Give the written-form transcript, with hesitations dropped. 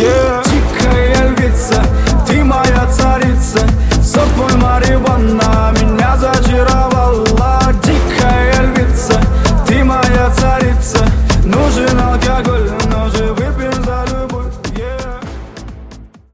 Дикая львица, ты моя царица, сок мой марихуана меня зачаровала.